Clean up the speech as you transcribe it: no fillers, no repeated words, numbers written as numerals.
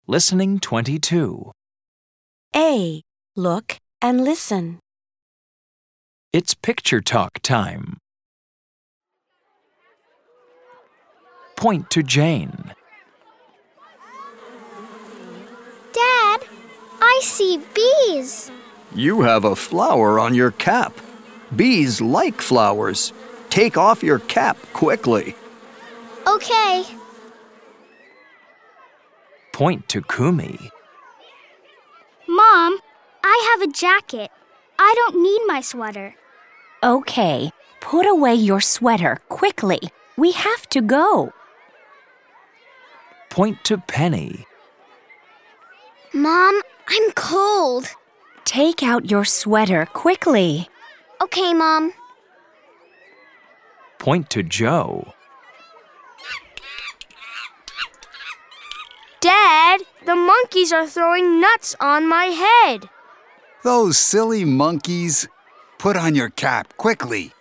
Listening 22. A. Look and listen. It's picture talk time. Point to Jane. Dad, I see bees. You have a flower on your cap. Bees like flowers. Take off your cap quickly. Okay. Point to Kumi. Mom, I have a jacket. I don't need my sweater. Okay, put away your sweater quickly. We have to go. Point to Penny. Mom, I'm cold. Take out your sweater quickly. Okay, Mom. Point to Joe. Dad, the monkeys are throwing nuts on my head. Those silly monkeys. Put on your cap quickly.